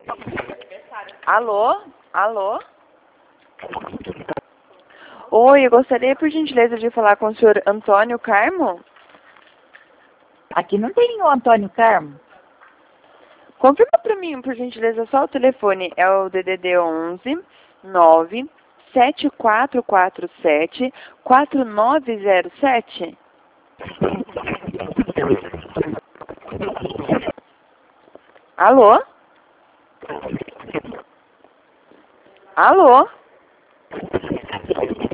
Alô? Alô? Oi, eu gostaria, por gentileza, de falar com o senhor Antônio Carmo. Aqui não tem nenhum Antônio Carmo. Confirma para mim, por gentileza, só o telefone. É o DDD 11 9 7447 4907. Alô? Alô?